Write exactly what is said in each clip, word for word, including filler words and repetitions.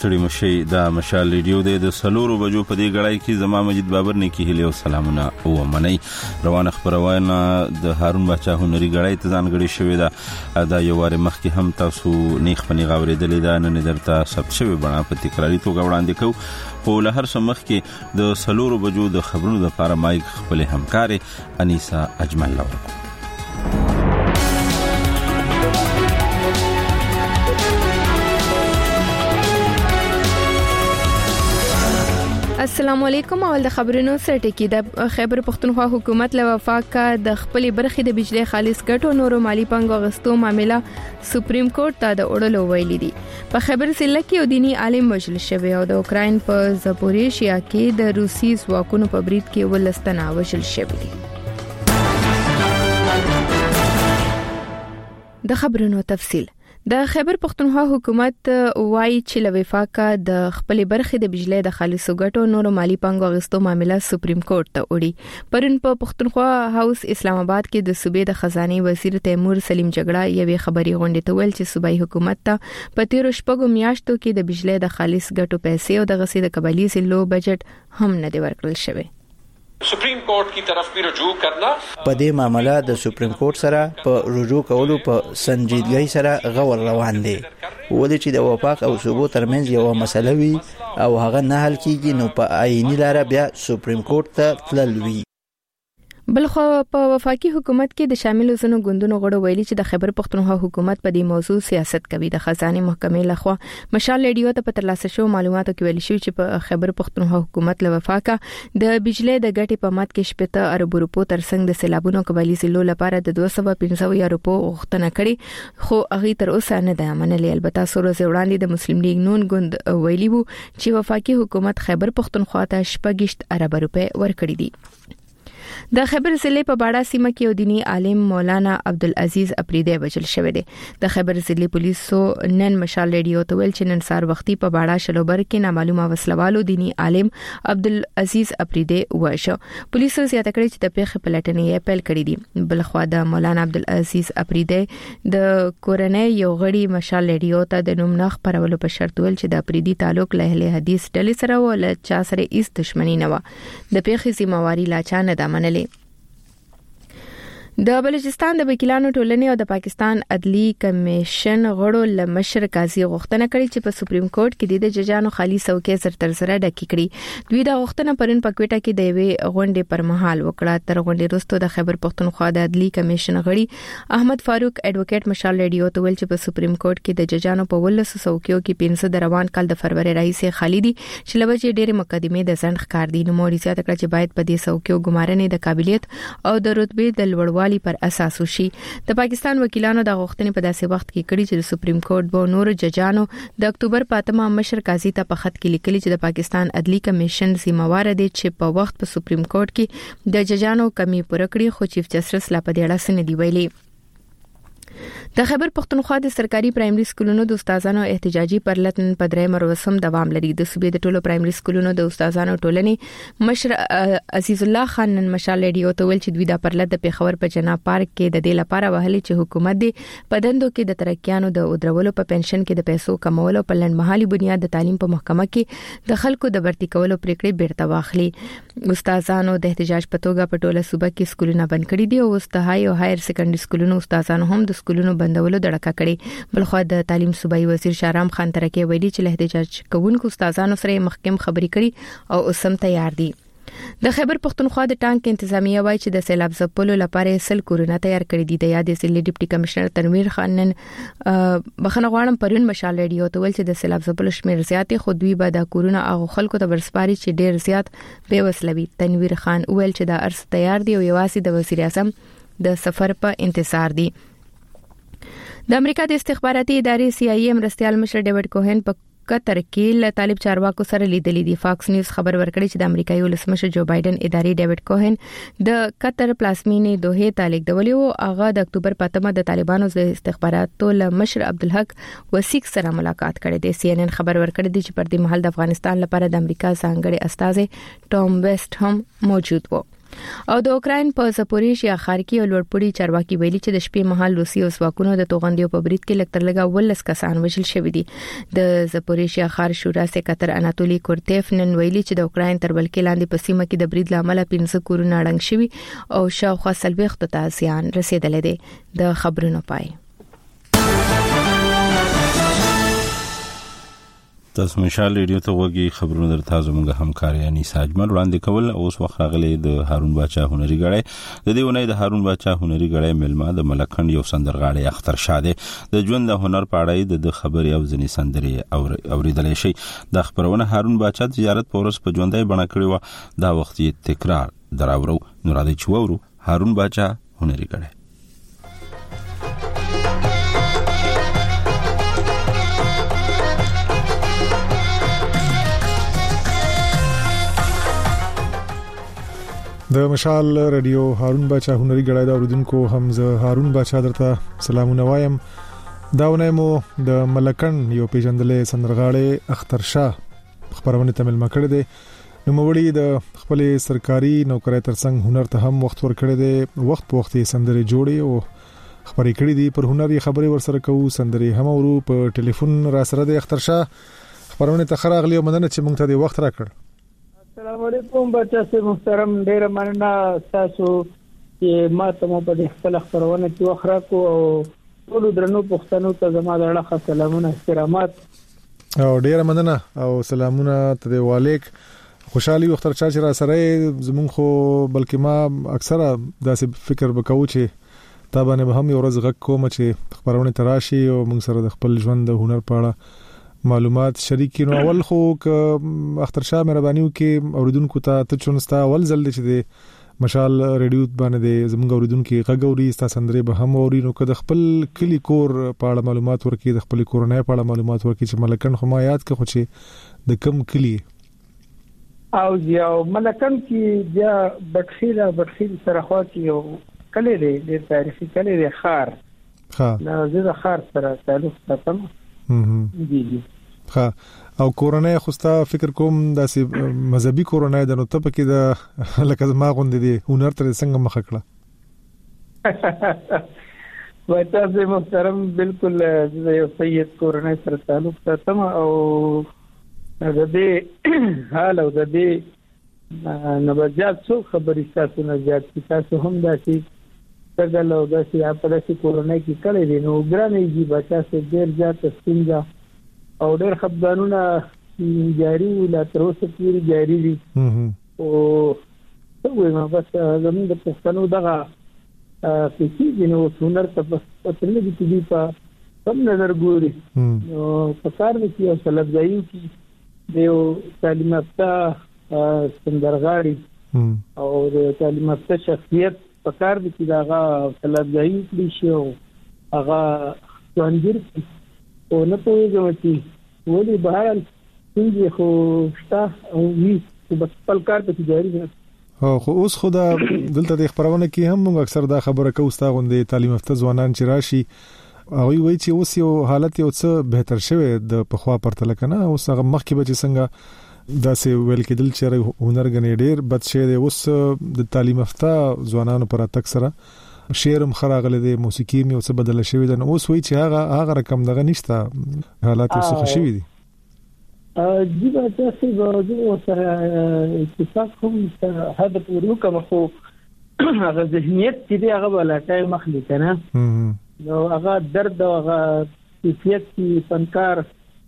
ستړي مشي د مشال ریډیو د سلورو بجو په دې غړای کې زما مجید بابر نه کې هلي او سلامونه او منی روانه خبرونه د هارون بچا هنري غړای ته ځانګړي شوې ده دا یو واره مخکې هم تاسو نیخ پنی غوړېدلې ده نن درته ثبت شوی بڼه په تکراری توګه وړاندې کوو په لهر سمخ کې د سلورو بجو د خبرونو لپاره مایک خپل همکار انیسا اجمل لورکو. السلام علیکم. اول د خبرونو سره ټکی د خیبر پختونخوا حکومت له وفاق د خپل برخې د بجلی خالص ګټو نورو مالی پنګو غستو معاملې سپریم کورټ ته د اورلو ویلي دي. په خیبر ضلع کې یو دینی عالم وژل شوی او د اوکراین په زاپوریژیا کې د روسي ځواکونو په برید کې ولستنه وژل شوی دي. د خبرونو تفصیل. د خیبر پختونخوا حکومت وایي چې له وفاق د خپل برخې د بجلی د خالصو ګټو نورو مالی پنګو غستو معاملې سپریم کورټ ته وړي. پرون په پختونخوا هاوس اسلام آباد کې د صوبې د خزانه وزیر تیمور سلیم جګړه یوې خبري غونډې ته ویل چې صوبایي حکومت ته په تیر شپږو میاشتو کې د بجلی د خالص ګټو پیسې او د غسې د قبایلی ضلعو بجټ هم نه دی ورکړل شوی. سپریم کورټ کی طرف بھی رجوع کرنا په دې معاملې د سپریم کورټ سره په رجوع کولو په سنجیدګۍ سره غور روان دي. ولې چې د وفاق او صوبو ترمنځ یو مسله وي او هغه نه حل کیږي نو په آئینی لار بیا سپریم کورټ ته تلل وي. بلخو په وفاقي حکومت کې د شامل زنو غوندونو غړو ویلي چې د خیبر پختونخوا حکومت په دې موضوع سیاست کوي. د خزانه محکمې لخوا مشال ریډیو ته په ترلاسه شو معلوماتو کې ویل شو چې په خیبر پختونخوا حکومت له وفاقه د بجلی د ګټې په مات کې شپږ ارب روپو ترڅنګ د سیلابونو قبایلی ضلعو لپاره د دوه سوه پنځه روپو غوښتنه کړې خو هغه تر اوسه نه ده منلې. البته سورو وړاندې د مسلم لیگ نون ګوند ویلي وو چې وفاقي حکومت خیبر پختونخوا ته شپږ ارب روپے ورکړي دي. د خیبر ضلع په باډا سیمه کې یو دینی عالم مولانا عبدالعزیز اپریدی وژل شوی دی. د خیبر ضلع پولیسو نن مشال ریډیو ته ویل چې نن سار وختي په باډا شلوبر کې نامعلومه وسلوالو دینی عالم عبدالعزیز اپریدی وژو. پولیسو زیاته کړی چې د پیښې پلټنې پیل کړې دي. بلخوا د مولانا عبدالعزیز اپریدی د کورنۍ یو غړي مشال ریډیو ته د نوم نه خبرولو په شرط ویل چې د اپریدی تعلق له اهل حدیث ډلې سره و له چا سره هیڅ دښمنی نه و. د پیښې ذمہواری لا چا نه ده منلې. د بلوچستان د وکیلانو ټولنې او د پاکستان عدلی کمیشن غړو له مشر قاضي غوښتنه کړې چې په سپریم کورټ کې د ججانو خالي څوکۍ زر تر زر ډکې کړي. دوی دا غوښتنه پرون په کوټه کې د یوې غونډې پر مهال وکړه. تر غونډې وروسته د خیبر پختونخوا د عدلی کمیشن غړي احمد فاروق اډوکیټ مشال ریډیو ته ویل چې په سپریم کورټ کې د ججانو په ولس څوکیو کې پنځه د روان کال د فروری راهیسې خالي دي چې لوجه ډېر مقدمې د ځند ښکار دي. نو موري زیاته کړه چې باید په دې څوکیو ګمارنې د قابلیت او د رتبې د لوړوالي پر اساس شي. د پاکستان وکیلانو د غوښتنې په داسې وخت کې کړي چې د سپریم کورټ به نور ججانو د اکتوبر پاتمه مشر قاضي ته په خط کې لیکلي چې د پاکستان عدلی کمیشن ذمہوار دی چې په وخت په سپریم کورټ کې د ججانو کمی پوره کړي خو چیف جسټس لا په دې اړه څه نه دی ویلي. د خیبر پختونخوا د سرکاري پرایمري سکولونو د استادانو احتجاجي پرلطن په درې مروسم دوام لري. د صوبې د ټولو پرایمري سکولونو د استادانو ټولنې مشر عزیز الله خان نن مشال ریډیو ته ویل چې دوی د پرلط د پیښور په جناب پارک کې د دې لپاره وهلي چې حکومت دې په دندو کې د ترقیانو د ودرولو په پنشن کې د پیسو کمولو په لنډمهالي بنیاد د تعلیم په محکمه کې د خلکو د برتي کولو پریکړې بیرته واخلي. استادانو د احتجاج په توګه په ټوله صوبه کې سکولونه بند کړي دي او استهای او هایر سیکنډري سکولونو استادانو هم د سکولونو بندولو دړکه کړي. بلخو د تعلیم صوبایي وزیر شارام خان ترکي ویلي چې له احتجاج کوونکو استادانو سره محکم خبري کړي او اوسم تیار دي. د خیبر پختونخوا د ټانک انتظامیه وایي چې د سیلاب ځپلو لپاره سل کورونه تیار کړي دي. د یادې ضلع ډیپټي کمشنر تنویر خان نن بخنه غواړم پرون مشال ریډیو ته ویل چې د سیلاب ځپلو شمیر زیاتې خو دوی به د کورونه هغه خلکو ته ورسپاري چې ډیر زیات بے وسلوي. تنویر خان ویل چې د ارس تیار دی او یوازې د وزیر اعظم د سفر په انتظار دي. د امریکا د استخباراتي ادارې سی آی ای مرستيال مشر ډیوډ کوهن په قطر کې له طالب چارواکو سره لیدلې دي. فاکس نیوز خبر ورکړي چې د امریکایي ولسمشر جو بایدن ادارې ډیوډ کوهن د قطر پلاسمینې دوه ته لیکدولي او هغه د اکتوبر پاتمه د طالبانو د استخباراتو له مشر عبدالحق وسیق سره ملاقات کړې ده. سی ان ان خبر ورکړي چې پر دې مهال د افغانستان لپاره د امریکا ځانګړي استازي ټام ویسټ هم موجود وو. او د اوکرين په زپوریشیا ښار کې لوړپوړي چارواکي ویلي چې د شپې مهال روسي اوسواکونو د توغندیو په برید کې لکتر لګا ولس کسان وژل شوی دي. د زپوریشیا ښار شورا سکرټر اناتولي کورتيف نن ویلي چې د اوکرين تر بلکې لاندې په سیمه کې د برید لامل پنځه کورونه اړنګ شوی او شاوخوا سلويخت ته زیان رسیدلې ده. د خبرونو پای تاسو مشال ریډیو ته وګي خبرونه در تاسو موږ همکاري اني ساجمل وړاندې کول اوس وخت راغلي د هارون باچا هنري غړې د دې ونې د هارون باچا هنري غړې ملما د ملکند یو سندرغاړي اختر شاده د ژوند د هنر په اړه د خبري او ځنی سندري او اوریدل شي د خبرونه هارون باچا زیارت پورس په ژوندۍ بڼه کړی و دا وخت تکرار دراورو نورادي چوورو هارون باچا هنري غړې د مشال رادیو هارون باچا هنري غړای دا اوریدونکو حمزه هارون باچا درته سلامونه وایم. داونه مو د ملکند یو پیژندلې سندرغاړي اختر شاه خبرونه تمل مکړه دي نو موړي د خپل سرکاري نوکرۍ ترڅنګ هنر ته هم وخت ورکړي دي وخت په وخت سندري جوړي او خبرې کړې دي پر هنري خبرې ورسره کوو سندري هم ورو په ټلیفون را سره د اختر شاه خبرونه ته خراغلی مننه چې مونږ ته د وخت راکړ. السلام علیکم بچا سي محترم ډیر مننه تاسو چې ما ته په دې خپل خبرونه کې وخره کو او ټول درنو پښتنو ته زما د اړه سلامونه احترامات او ډیر مننه او سلامونه ته د والیک خوشحالي وختر چا چې را سره زمون خو بلکې ما اکثره داسې فکر وکاو چې تا باندې به هم یو ورځ غږ کوم چې خبرونه تراشي او موږ سره د خپل ژوند د هنر په اړه معلومات شریکي نو اول خو ک اختر شاه مهرباني وکي اوریدونکو ته ته چونستا اول ځل چې د مشال ریډیو باندې زموږ اوریدونکو غږوري ستا سندري به هم اوري نو که د خپل کلی کور په اړه معلومات ورکي د خپل کورنۍ په اړه معلومات ورکي چې ملکند خو ما یاد کړ خو چې د کم کلی او یو ملکند کې بیا بټخیله بټخیل سره خوا کې یو کلی دی د تاریخي کلی دی خار ها دا زه خار سره تعلق ساتم. ها او کورنۍ خوستا فکر کوم داسې مذهبي کورنۍ د نو ته پکې د لکه ما غوندې دي هنر تر څنګه مخ کړه وای تاسو محترم بالکل یو سید کورنۍ سره تعلق ساتم او د دې حال او د دې نبجات څو خبرې تاسو نه زیات تاسو هم داسې څنګه له داسې په داسې کورنۍ کې کړی دي نو ګرانې جی بچا سه ډیر زیات ستونزه او ډیر خبرونه جاری ولا تر اوسه پوری جاری دي او څه وایم بس زموږ د پښتنو دغه فکر نو هنر ته په تللی دي چې په کوم نظر ګوري نو په کار کې یو سلب ځایو کې د تعلیم یافته سندرغاړي او د تعلیم یافته شخصیت په کار کې دغه سلب ځایو کې شي او هغه څنګه او نه پوهیږم چې ولې بهر څنګه خو شته او وی په خپل کار ته جاری دي. او خو اوس خدا دلته د خبرونه کې هم موږ اکثر دا خبره کوو ستا غوندې تعلیم یافته ځوانان چې راشي او وی چې اوس یو حالت یو څه بهتر شوی د پخوا پرتله کنه اوس هغه مخکې به چې څنګه دا سه ویل کېدل چې هنر غنې ډیر بد شه دی اوس د تعلیم یافته ځوانانو پر اتک سره شعرم خراغله دي موسیقي مې اوس بدل شوی ده نو اوس وی چې هغه هغه رقم دغه نشته حالات اوس ښه شوی دي. ا جی به تاسو به سره اتفاق کوم هدف ورو کوم خو هغه ذهنیت چې هغه ولټای مخلي کنه نو هغه درد او هغه کیفیت کی فنکار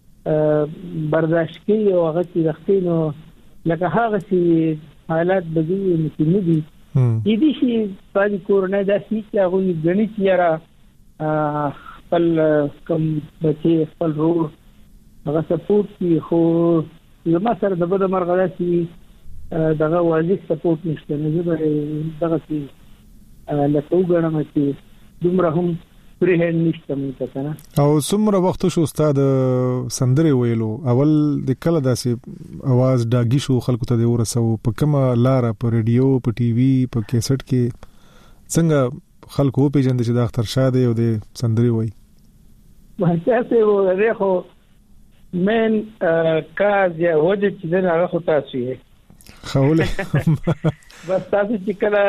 برداشت کوي او هغه چې وختینو لکه هغه چې حالات بدوي نه دي دي دي چې په کورنۍ داسې چې هغه غني چیرې خپل کوم بچي خپل رور هغه سپورټ کی خو یو ما سره د بده مرغه داسې دغه واضح سپورټ نشته نه زه دغه چې لکه وګڼم چې دومره هم پرې نشته مې کنه او څومره وخت شو استاد سندري ویلو اول د کله داسې आवाज داګی شو خلکو ته ورسو په کومه لار په ریډیو په ټي وي په کیسټ کې څنګه خلکو په جند چې د اختر شاده او د سندري وای وهڅه و خو من کاز یا وجه چې نه هغه تاسو یې خوله بس تاسو چې کله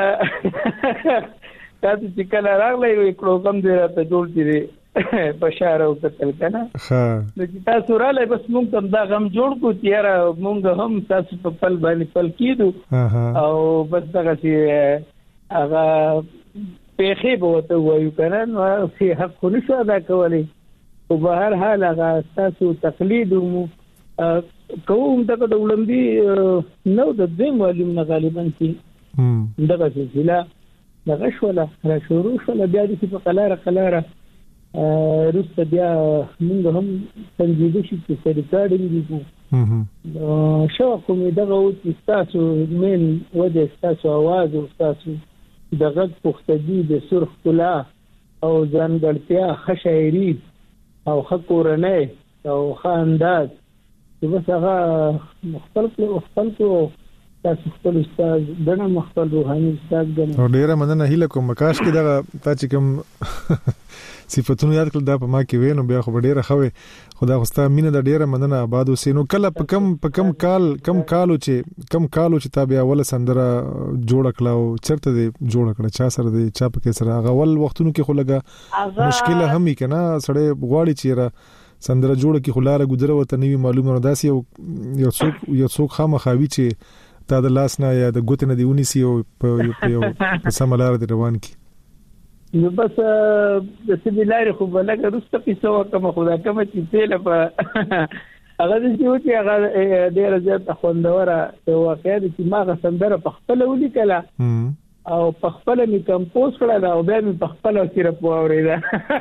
تاسو چې کله راغلی وي پروګرام دی راته جوړ دي بشار او قتل کنه ها نو چې تاسو رااله بس موږ هم دا غم جوړ کو تیار موږ هم تاسو په پل باندې پل کیدو او بس دا چې هغه پیخي بوته وایو کنه نو چې حق نشو ادا کولی او په هر حال هغه تاسو تقلید مو کوم دغه د ولندې نو د دې معلوم نه غالبا چې دغه سلسله دغه شوله را شروع شوله بیا د په قلاره قلاره روسته بیا موږ هم سنجیده شي چې ریکارډینګ وکړو شو کوم دغه او چې تاسو مين وجه تاسو आवाज او تاسو دغه پختګي د سرخ کلا او ځانګړتیا خشایری او خکورنه او خانداز چې بس هغه مختلف مختلف تاسو خپل استاد دنه مختلف روحاني استاد ګڼي او ډیره مننه هیله کوم مکاش کې دا تاسو کوم صفاتونه یاد کړل دا په ما کې وینم بیا خو ډیره خوي خدا خوستا مینه دا ډیره مننه آباد وسینو کله په کم په کم کال کم کالو چې کم کالو چې تا بیا ول سندره جوړ کړو چرته دی جوړ کړ چا سره دی چا په کې سره غول وختونو کې خو لګا مشکله هم یې کنه سړی غواړي چې را سندره جوړ کې خلاره ګذره وته نوی معلومه نه داسي یو څوک یو څوک خامخاوي چې تا د لاس نه یا د ګوت نه دیونی سی او په یو په سملار دی روان کی نو بس د سیمینار خو بلګه رسته پیسو کوم خدا کوم چې تل په هغه د چې هغه ډیر زیات خوندوره واقعیا چې ما غسندره په خپل ولیکله او په خپل می کمپوز کړل او بیا می په خپل سره پوریدا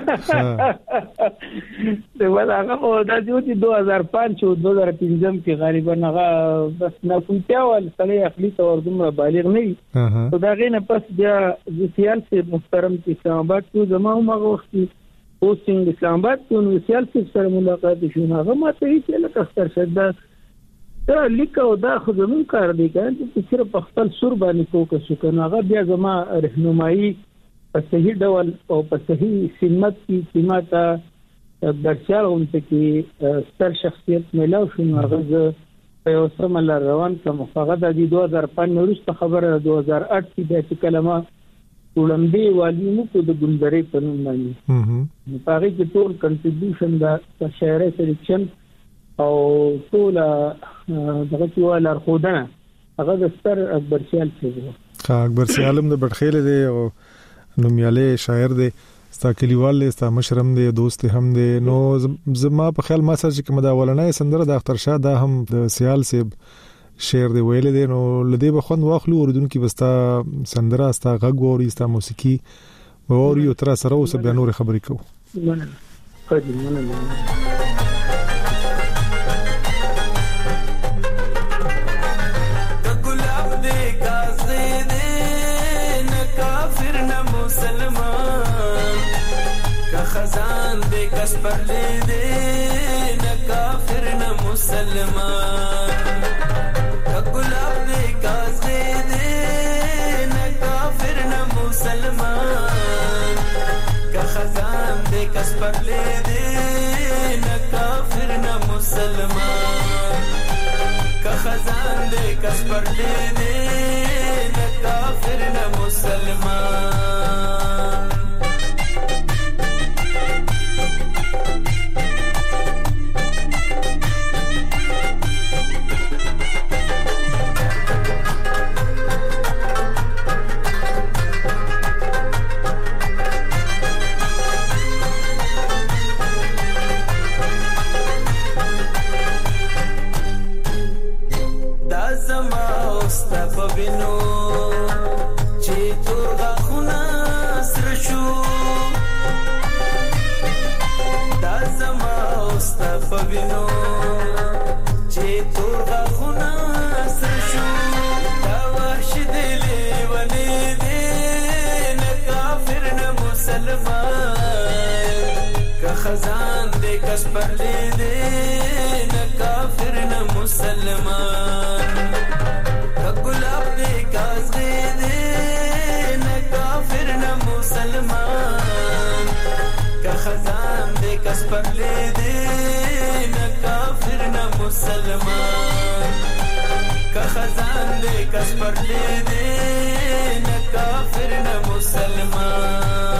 د ودا هغه د چې دوه هزار پنځه او دوه هزار پنځه کې غالبا هغه بس نه کومتیا ول سړی خپل تور دومره بالغ نه وي دا غینه پس بیا د سیاسي محترم چې اسلام آباد کو زمو مغه وخت پوسټینګ اسلام آباد کو نو سیاسي سره ملاقات شو هغه ماته چې لکه اختر شد دا لیکو دا خو زمون کار دی کنه چې صرف په خپل سور باندې فوکس وکړو هغه بیا زما رهنمایي په صحیح ډول او په صحیح سمت کې سماته درچاوم ته کې ستر شخصیت ملو شو هغه په اوسه مل روان کوم هغه د دوه هزار پنځه وروسته خبره دوه هزار اته کې د کلمه ولندې والی مو کو د ګلدرې په نوم باندې په هغه کې ټول کنټریبیوشن د شاعر سلیکشن او ټول دغه چې ولا خودنه هغه د ستر اکبر سیال څخه ها اکبر سیالم د بټخیل دی او نومیاله شاعر دی ستا کلیوال دی ستا مشرم دی دوست هم دی نو زما په خیال ما سره چې کومه دا ولنه سندره د اختر شاه دا هم د سیال سیب شعر دی ویل دی نو لدی به خوند واخلو اوردونکو وستا سندره ستا غږ ووري ستا موسیقي ووري او تر سره اوس بیا نور خبرې کو مننه قدم مننه خزان دے کس پر لے دے نہ کافر نہ مسلمان کا گلاب دے کاز دے دے نہ کافر نہ مسلمان کا خزان دے کس پر لے دے نہ کافر نہ مسلمان کا خزان دے کس پر لے دے نہ کافر نہ مسلمان خزان دے کس پر لے دے نہ کافر نہ مسلمان کا گلاب دے کاز دے دے نہ کافر نہ مسلمان کا خزان دے کس پر لے دے نہ کافر نہ مسلمان که خزان دې کس پر دې نه کافر نه مسلمان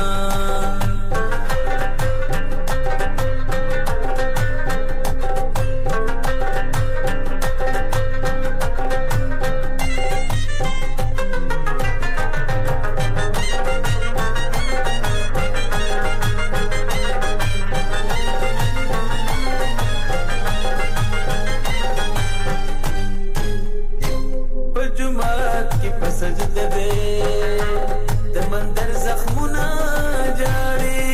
سجده دے د مندر زخمونه جاری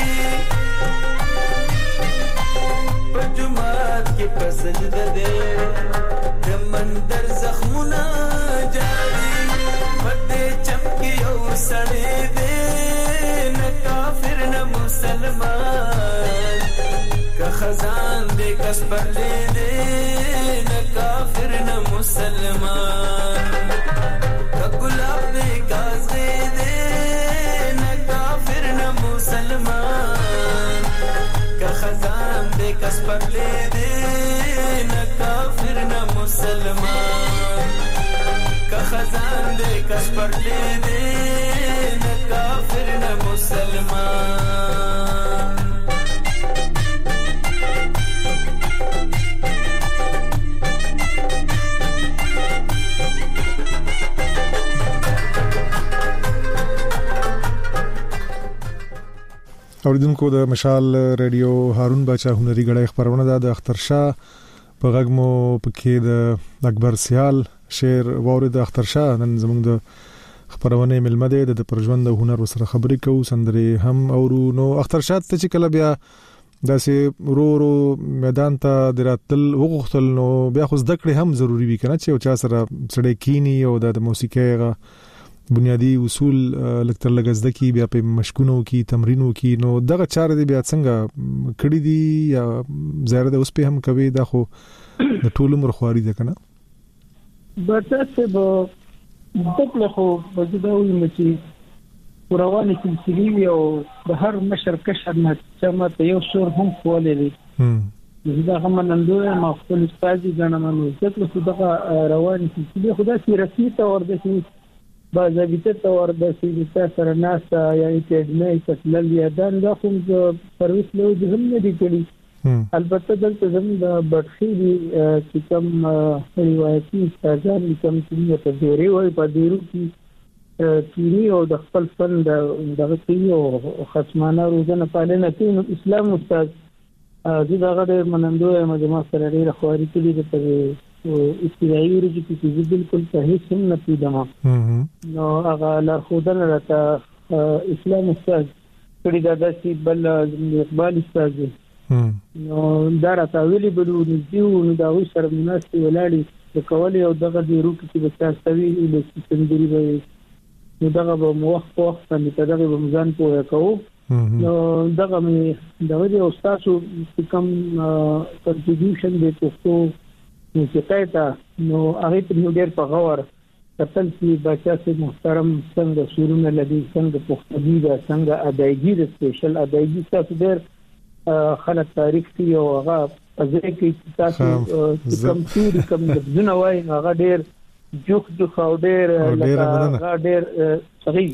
په جمعات کې په سجده دے د مندر زخمونه جاری په دې چمکي او سړې دے نه کافر نه مسلمان که خزان دې کس پر دې نه کافر نه مسلمان गुलाब दे काज़े दे न काफिर न मुसलमान का खजान दे कस पर ले दे न काफिर न मुसलमान का खजान दे कस पर ले दे न काफिर न मुसलमान اوریدونکو د مشال ریډیو هارون باچا هنري غړی خبرونه ده د اختر شاه په غږمو پکې د اکبر سیال شعر ووري د اختر شاه نن زموږ د خبرونه ملمده د پرژوند د هنر سره خبرې کوو سندري هم اورو نو اختر شاه ته چې کله بیا داسې ورو ورو میدان ته دراتل وغوښتل نو بیا خو زده کړې هم ضروری وي کنه چې او چا سره سړی کینی او د موسیقۍ غا بنیادی اصول لکتر لګزده کی بیا په مشکونو کی تمرینو کی نو دغه چاره دی بیا څنګه کړی دی یا زیاده اوس په هم کوي دا خو د ټولو مرخواري ده کنه برته به دغه خو بجداوی مچی روانه سلسله او د هر مشر کشر نه چې یو شور هم خولې دي دا هم نندوه ما خپل استادي غنمنو ځکه چې دغه روانه سلسله خدا سي رسمي تور ده باضابطه تور د سیاست سره ناسا یا اکیډمي تسلل یا دا کوم سرویس له دې هم نه دي کړی البته دلته زموږ د بټخي چې کوم روایتي استادان کوم چې په ډیری وای په ډیرو کې کینی او د خپل فن دغه کینی او ختمانه روزنه پالنه کوي اسلام استاد زه دغه منندوی مجمع سره لري خواري کړي د استدایي ورځې کې بالکل صحیح سم نه پیدما نو هغه لار خودنه راته اسلام استاد کړي دا داسې بل اقبال استاد نو دا راته ویلي بلو نو دا وي سره مناسب ولاړی د کولې او دغه د روکي چې بساستوي د سندري به نو دغه به موخت وخت باندې دغه به مزان پوهه کوو نو دغه مې دغه استاد کوم کنټریبیوشن د پښتو موسیقۍ ته نو هغه په ډېر په غور کتل چې بچا سي محترم څنګه سورونه لدی څنګه پښتني دا څنګه ادایګي د سپیشل ادایګي تاسو ډېر خلک تاریخ دی او هغه ځکه چې تاسو کوم څه کوم د جنوای هغه ډېر جوخ جوخ او ډېر هغه ډېر صحیح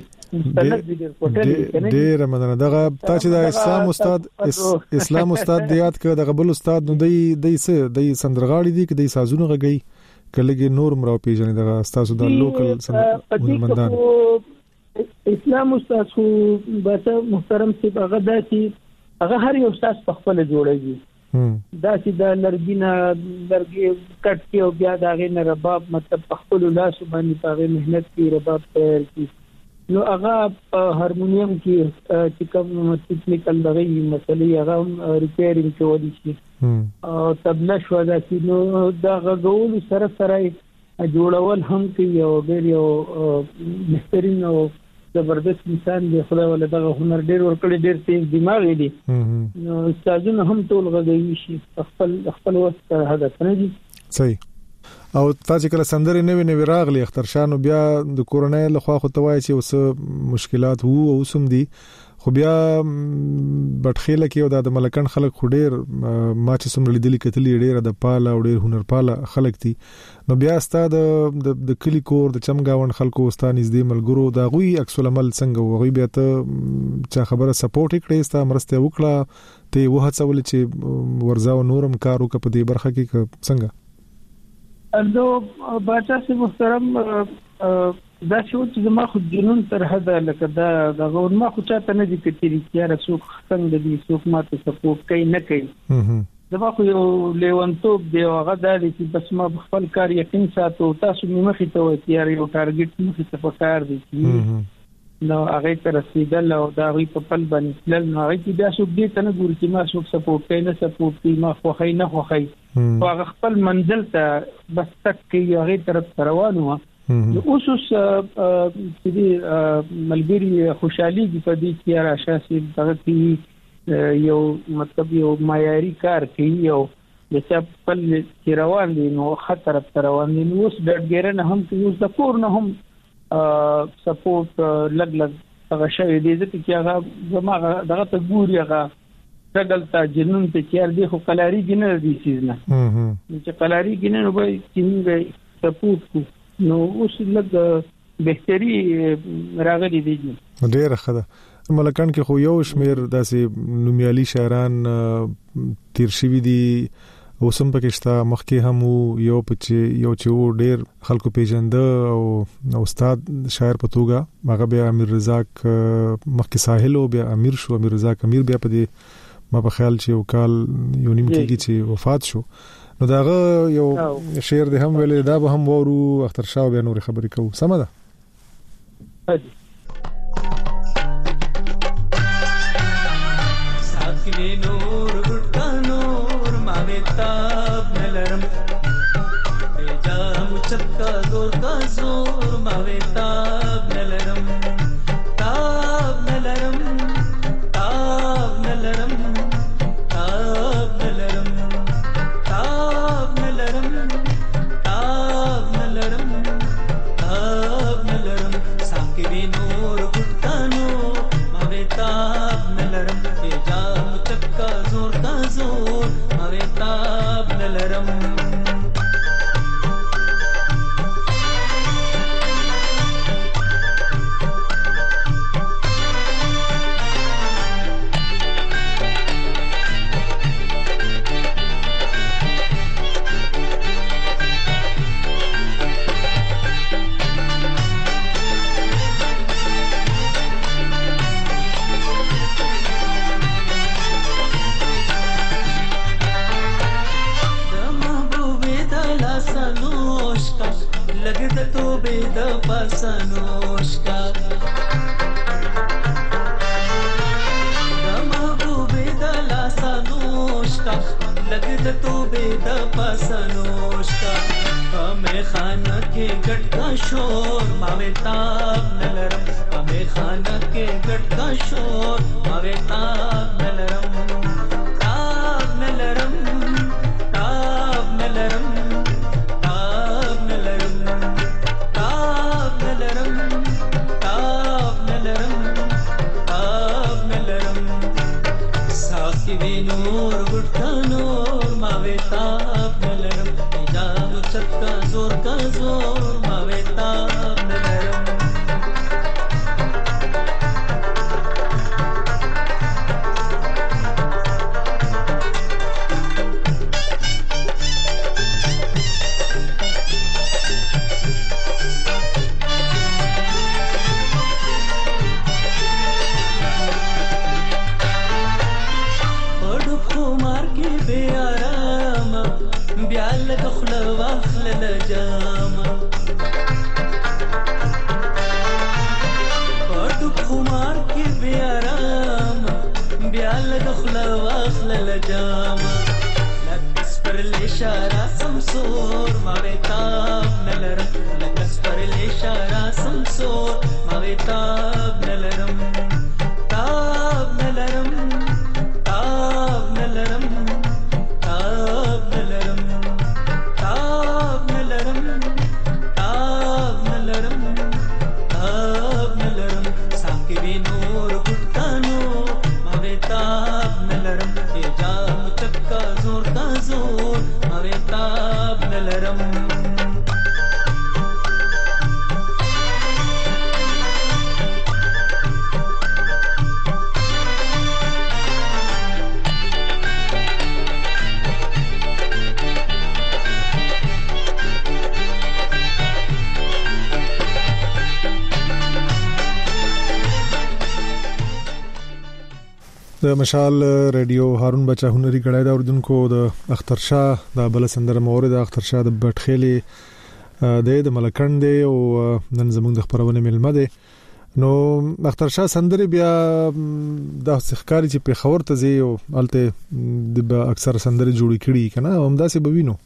ډېر مننه دغه تا چې د اسلام استاد اسلام استاد دیات کړ دغه بل استاد نو دی دی څه دی سندرغاړي دي کې دی سازونه غږی کلهګي نور مرو پیژنې دغه استاد د لوکل سندرمندان اسلام استاد خو به محترم سي هغه داسي هغه هر یو استاد په خپل جوړیږي داسي د لرګینا لرګي کټ کې او بیا دغه نه رباب مطلب په خپل لاس باندې په مهنت کې رباب تیار کی نو هغه هارمونیم کې چې کوم ټیکنیکل دغه مسلې هغه ریپیرینګ کوي شي او تبله شو دا چې نو دا غوول سره سره جوړول هم کوي او ډېر یو بهترین او زبردست انسان دی خدای ولې دغه هنر ډېر ورکړي ډېر تیز دماغ دی نو استادونه هم ټول غوي شي خپل خپل وخت هدف نه دي صحیح او تاسو کله سندري نوې نوې راغلي اختر شانو بیا د کورونای له خوا خو توای چې اوس مشکلات وو او سم دي خو بیا بټخېله کې او د ملکان خلک خډیر ما چې سم لیدلې کتلې ډېر د پاله او ډېر هنر پاله خلک دي نو بیا ستاد د کلی کور د چمګاون خلکو ستانې نږدې ملګرو دا غوي عکس العمل څنګه وغوي بیا ته چا خبره سپورټ کړې ستا مرسته وکړه ته وهڅول چې ورزا او نورم کار وکړه په دې برخه کې څنګه نو باچا سي محترم دا شو چې ما خو جنون تر حد لکه دا د غور ما خو چاته نه دي کتري چې رسوک څنګه دي څوک ماته سپورټ کوي نه کوي زما خو یو لیونتوب دی هغه دا چې بس ما خپل کار یقین ساتو تاسو مخې ته وتی یو ټارګټ مخې ته پکار دي نو هغه تر رسیدل او دا وی په پل باندې تل نو هغه چې بیا څوک دې ته نه ګوري چې ما څوک سپورټ کوي نه سپورټ کوي ما خو خی نه خو خی او هغه خپل منزل ته بس تک کې هغه طرف روانو نو اوس چې دې ملګری خوشحالي په دې کې را شاسي دغه کې یو مطلب یو معیاري کار کوي او د څه په کې روان دي نو خطر تر روان دي نو اوس د ګیرنه هم کې اوس د کور نه هم سپورټ لګ لګ هغه شوی دی چې هغه زما دغه ته ګوري هغه څنګه تا جنون ته چیر دی خو کلاری ګنه دي سیزنه چې کلاری ګنه نو به چې سپورټ نو اوس لږ بهتري راغلي دي ډېر ښه ملکان کې خو یو شمیر داسې نومیالي شاعران تیر شوي دي اوسم پکشتا مخکې هم یو پچې یو چې ډېر خلکو پیژنده او استاد شاعر په توګه هغه بیا امیر رضاک مخکې ساحل او بیا امیر شو امیر رضاک امیر بیا په دې ما په خیال چې یو کال یو نیم کېږي چې وفات شو نو داغه یو شعر ده هم ویل دا به هم وورو اختر شاو بیا نور خبرې کوو سم ده ساکلی نور ګټا نور ماوي تاب نلرم جا مچکا زور کا زور ماوي تاب نلرم تاب نلرم تاب نلرم تاب نلرم Nor good د مشال رادیو هارون بچا هنري غړای دا اردوونکو د اختر شاه د بل سندره مورد اختر شاه د بټخېلي د ملکند او نن زموږ د خبرونه ملمه ده نو اختر شاه سندره بیا د ښکاری چې په خبر ته زی او الته د اکثر سندره جوړی کړي کنه همدا سه بوینو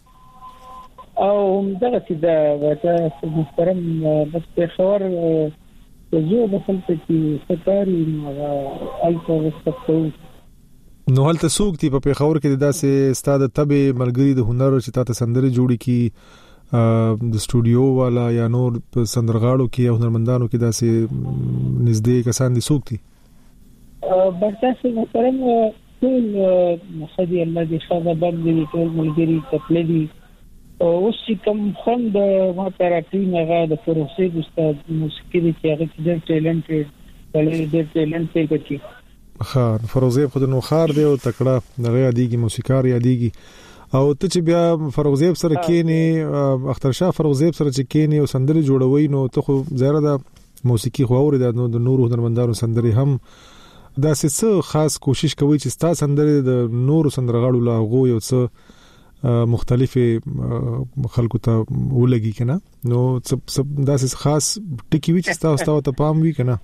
او همدا چې دا محترم بس په خبر زه به څنګه چې ستاري نو الته وسپتو نو هلته سوق دی په خبر کې داسې استاد تبه ملګری د هنر چې تاسو سندره جوړی کی د سټوډیو والا یا نور په سندرغاړو کې او هنرمندانو کې داسې نږدې کسان دي سوق دي برتاسه محترم ټول خدي الله دې خدا باندې ټول ملګری تپلدي او چې کوم خوند ما ترافي نه د فروسي استاد موسیقي کې هغه چې ټیلنټډ بلې ډېر ټیلنټډ کوي خار فروزی خود نو خار دی او تکړه دغه یادېږي موسیقار یادېږي او ته چې بیا فروزیب سره کېنی اختر شاه فروزیب سره چې کېنی او سندري جوړوي نو ته خو زیره د موسیقي خو اوري د نورو هنرمندانو سندري هم دا څه خاص کوشش کوي چې ستا سندري د نورو سندرغاړو لا غو یو څه مختلفه خلکو ته ولګي کنه نو دا څه خاص ټکی وی چې تاسو ته پام وی کنه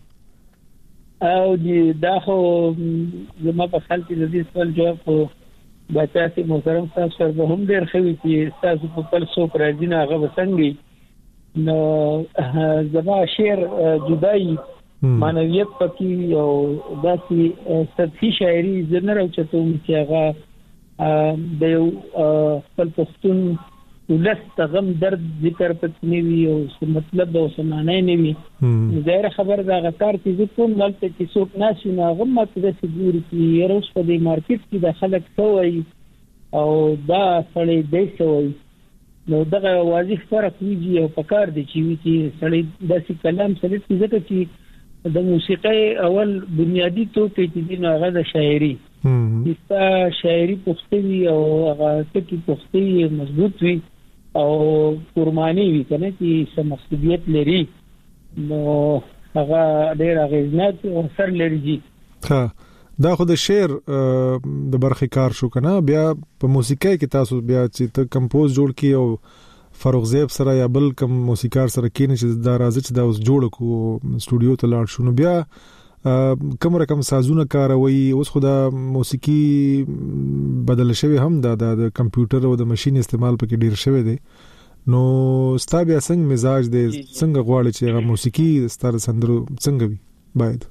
او دا خو زما په خپل کې د دې سوال جواب بچاسي محترم تاسو سره هم ډېر خوي چې تاسو په خپل سو پرځین هغه وسنګي نو زما شعر جدای معنویت پکې او داسي سطحي شاعري زنه راوچته چې هغه د یو خپل پښتون ولست غم درد ذکر پکې نیوي او څه مطلب او څه معنی نیوي ظاهر خبر دا غکار چې کوم دلته چې څوک ناشي نه غم ماته د سګوري چې یروس په دې مارکیټ کې د خلک سوي او دا سړی دی سوي نو دغه واضح فرق ویږي او پکار دي چې وی چې سړی داسې کلام سره ځکه چې د موسیقي اول بنیادی توګه چې دین هغه د شاعري دستا شاعري پختوي او هغه ټکی پختوي مضبوط وي او قرباني وي کنه چې سم مقصدیت لري نو هغه ډېر اغیزناک اثر لري ها دا خو د شعر د برخې کار شو کنه بیا په موسیقۍ کې تاسو بیا چې ته کمپوز جوړ کی او فاروق زیب سره یا بل کوم موسیقار سره کینې چې دا راځي چې دا اوس جوړ کو سټوډیو ته لاړ شو نو بیا کوم رقم سازونه کاروي اوس خو دا موسیقي بدل شوی هم دا د کمپیوټر او د ماشين استعمال پکې ډیر شوی دی نو ستا بیا څنګه مزاج دی څنګه غواړي چې هغه موسیقي ستاره سندرو څنګه وي باید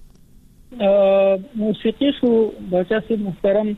موسیقي خو بچاسي محترم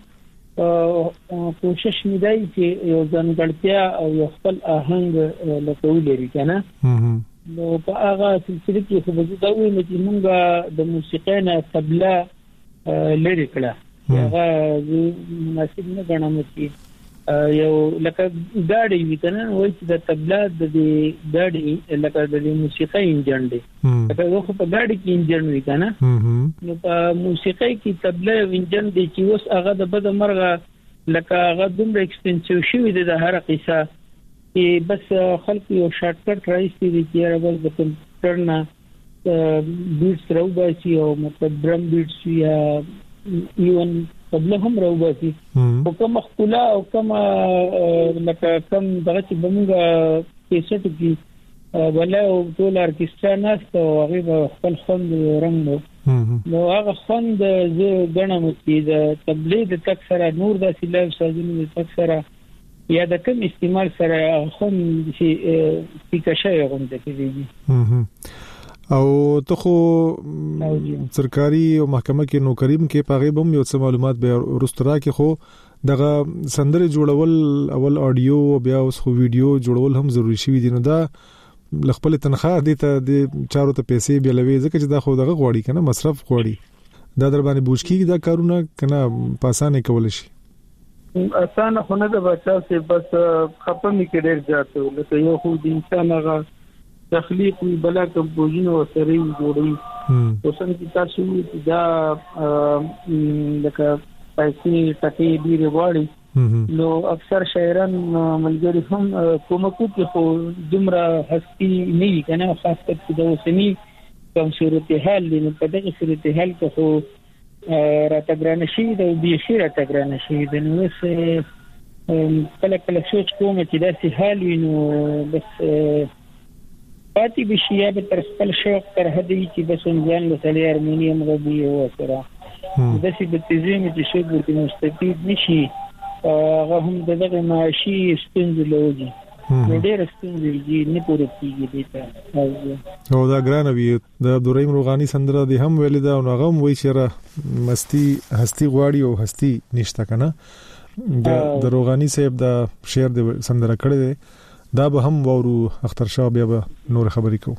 کوشش مې دی چې یو ځانګړتیا او یو خپل آهنګ لکه ولري کنه نو په هغه سلسله کې خو به دا وایي چې موږ د موسیقۍ نه طبله لري کړه هغه مناسب نه ګڼم چې یو لکه ګاډي وي کنه وایي چې د طبله د ګاډي لکه د موسیقۍ انجن دی لکه یو په ګاډي کې انجن وي کنه نو په موسیقۍ کې طبله انجن دی چې اوس هغه د بد مرغه لکه هغه دومره ایکسپنسیو شوی دی د هر قصه چې بس خلک یو شارټ کټ راځي چې را بل د کمپیوټر نه بیټس راوباسي او مطلب ډرم بیټس یا ایون طبله هم راوباسي او کوم خپل او کوم لکه کوم دغه چې بمږه کیسټ کې ولا او ټول ارکسترا ناست او هغه خپل خوند رنګ نو هغه خوند زه غنم چې د طبله د تک سره نور د سیلاب سازونه د تک سره یا د کوم استعمال سره خو چې سپیکشه غونډه کیږي او ته خو سرکاري او محکمه کې نوکریم کې پاغه بم یو څه معلومات به ورسترا کې خو دغه سندره جوړول اول اډیو بیا اوس خو ویډیو جوړول هم ضروری شي دي نو دا خپل تنخواه دي ته د چارو ته پیسې بیلوي ځکه چې دا خو دغه غوړي کنه مصرف غوړي دا در باندې بوج کیږي دا کارونه کنه پاسانه کول شي اسانه خو نه د بچا سي بس خپه می کې ډېر جاته لکه یو خو د انسان هغه تخلیق وی بلا کمپوزینو سره جوړوي اوسن کی تاسو دا لکه پیسې ټکي ډېر وړي نو اکثر شاعران ملګری هم کومکو کې خو دومره هستی نه وي کنه خاص کر د اوسنی کوم صورت حال دی په دغه صورت حال کې خو راته ګرانه شي د بيخي راته ګرانه شي د نو کله کله سوچ کوم چې داسې حال وي نو بس پاتې بشي یا به تر خپل شوق تر هدي چې بس ځان له سړي ارمینیم غوي او سره داسې د تیزیم چې شوق د مستفید نشي هغه هم دغه معاشي ستونزې لوي نو ډېر ستونزې دي نه پوره کیږي دې ته او دا ګران وي د عبدالرحیم روغانی سندره دی هم ویل دا نو هغه وایي چې مستی هستی غواړي او هستی نشته کنه د د روغانی صاحب دا شعر د سندره کړی دی دا به هم وورو اختر شاه بیا به نور خبرې کوو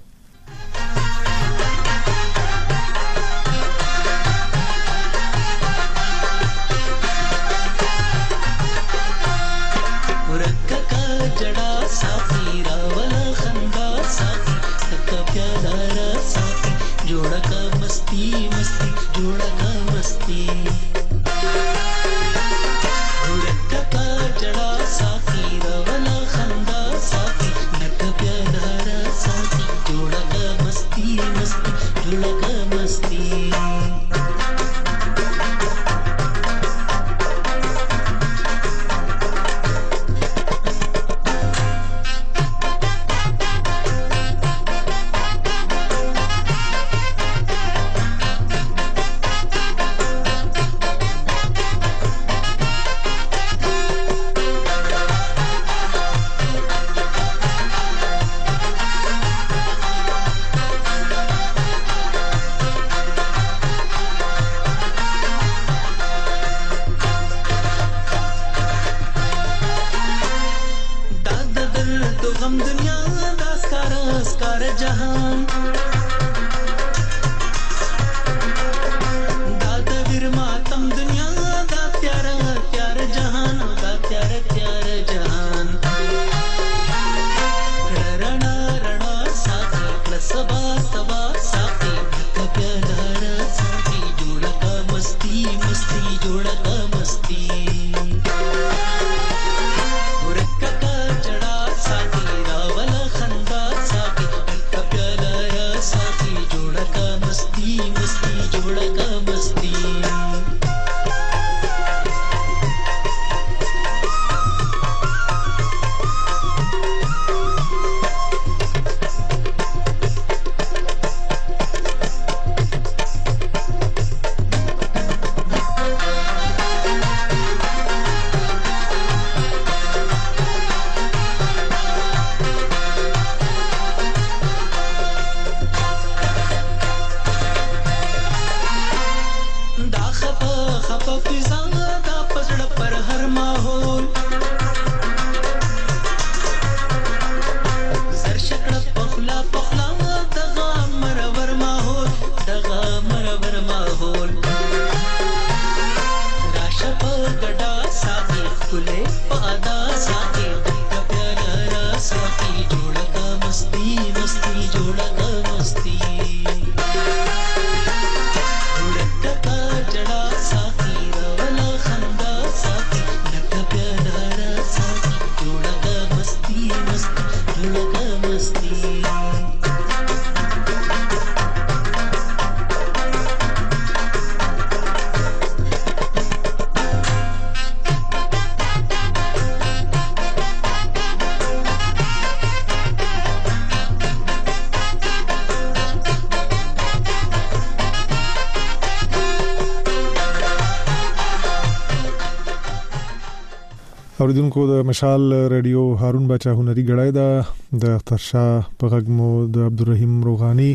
اوریدونکو د مشال رادیو هارون بچا هنري غړای دا د اختر شاه په غږمو د عبدالرحیم روغانی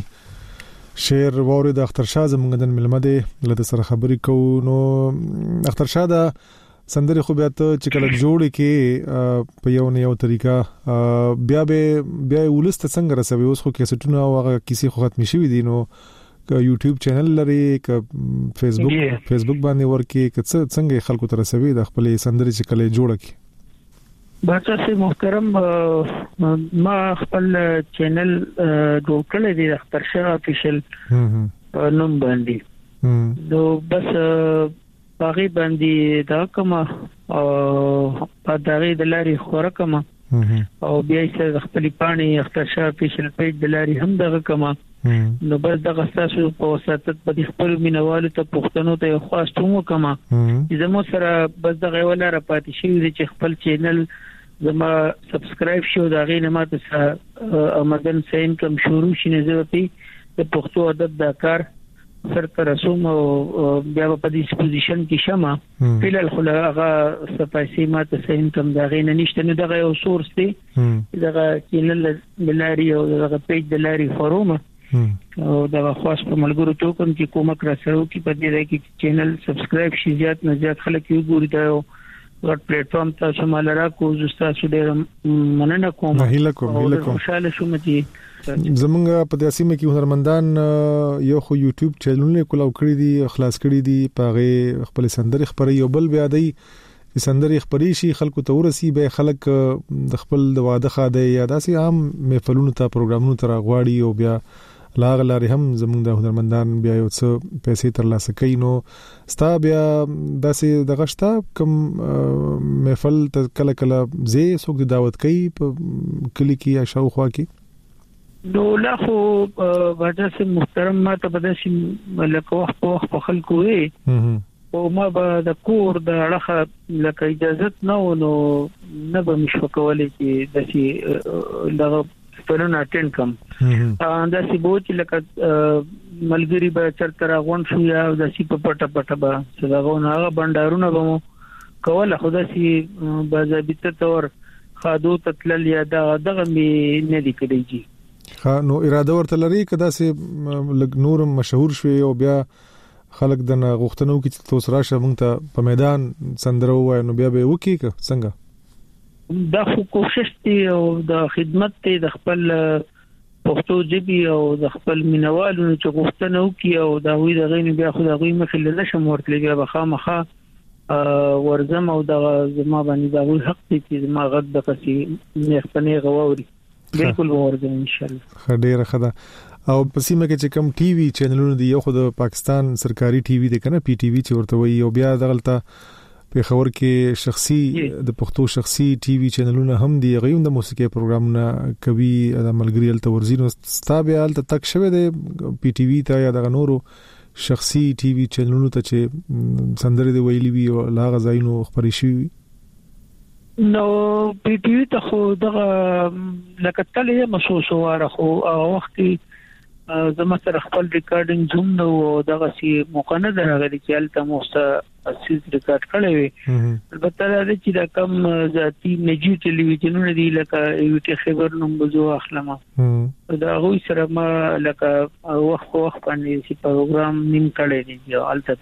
شعر ووري د اختر شاه زمونږ د ملمده لته سره خبرې کوو نو اختر شاه دا سندري خو بیا ته چې کله جوړ کې په یو نه یو طریقه بیا به بیا ولست څنګه رسوي اوس خو کیسټونه او هغه کیسې خو ختم شي دي نو یوټیوب چینل لري ک فیسبوک فیسبوک باندې ورکی ک څنګه خلکو ته رسوي د خپل سندري چې کله جوړ کی بچا سي محترم ما خپل چینل جوړ کړی دی اختر شاه افیشل نوم باندې نو بس باغی باندې دا کومه او په دغه د لاري خورکمه او بیا یې خپل پانی اختر شاه پیشل پیج دلاري هم دغه کما نو بس دغه تاسو په وساتت په خپل مینوالو ته پښتنو ته خواستوم کما چې زمو سره بس دغه ولا را پاتې شي چې خپل چینل زما سبسکرایب شو دا غي نه ماته آمدن سین کم شروع شي نه زوتی د پښتو ادب د کار سر تر رسوم او بیا په دې پوزیشن کې شمه فلل خلغه سپایسي ماته سین کم دا غي نه نشته نه دغه یو سورس دی دغه چینل بلاري او دغه پیج بلاري فوروم او دا خاص په ملګرو ته کوم چې کومک را سره کی په دې کې چینل سبسکرایب شي زیات نه زیات خلک یو ګوري دا ورټ پلیټ فارم تاسو مال را کو زستا سو ډېر مننه کوم هیله کوم هیله کوم خوشاله شوم چې زمونږ په داسې مې کې هنرمندان یو خو یوټیوب چینلونه کولاو کړی دي خلاص کړی دي پاغه خپل سندري خبري یو بل بیا دی سندري خبري شي خلکو ته ورسي به خلک د خپل د واده خاده یا داسې عام محفلونو ته پروګرامونو ته راغواړي او بیا لاغ لاري هم زمونږ د هنرمندان بیا یو څه پیسې ترلاسه کوي نو ستا بیا داسې د غشتا کوم محفل ته کله کله زی څوک دعوت کوي په کلی کې یا شاوخوا کې نو لا خو وجه محترم ما ته بداسي لکه وخت په وخت خلکو وي او ما به د کور د اړه لکه اجازه نه ونو نه به مشفقولې چې داسي دغه پرونه اټینډ کم دا سی بوچ لکه ملګری به چرته راغون شو یا د سی په پټه پټه به څنګه هغه بندارونه به کوله خدا سي باضابطه تور خادو تتلل یا دغه می نه دی کېږي ها نو اراده ورته لري کدا سي لګ نور مشهور شوی او بیا خلک د غوښتنو کې توس راشه مونږ ته په میدان سندرو وای نو بیا به وکی څنګه دا خو کوشش دی او د خدمت ته د خپل پښتو ژبه او د خپل مینوالو چې غوښتنه وکي او دا وی د غین بیا خو د غوی مخې له نشم ورتلې بیا بخامخه ورزم او د زما باندې دا وی حق دی چې ما غد د قصي نه غووري بالکل ورزم ان شاء الله خډيره خدا او پسیمه کې چې کم ټي وي چینلونه دی یو خو د پاکستان سرکاري ټي وي دی کنه پی ټي وي چې ورته وي او بیا دغلطه په خبر کې شخصي د پښتو شخصي ټي وي چینلونه هم دی غویم د موسیقي پروګرامونه کوي د ملګری ال تورزینو ستابه ال تک شوه د پی ټي وي ته یا د نورو شخصي ټي وي چینلونو ته چې سندره دی ویلي وي او لا غزاینو خبري شي نو پی ټي وي ته خو دغه لکه تلې محسوس واره خو وخت زما سره خپل ریکارډینګ زوم نو دغه سي مقننه راغلي چې الته موسته اساس ریکارډ کړی وي البته دا چې دا کم ذاتی نجی ټلویزیونونه دی لکه یو ټي خبر نوم بزو اخلمه دا غوي سره ما لکه وخت وخت باندې سي پروګرام نیم کړی دی او الته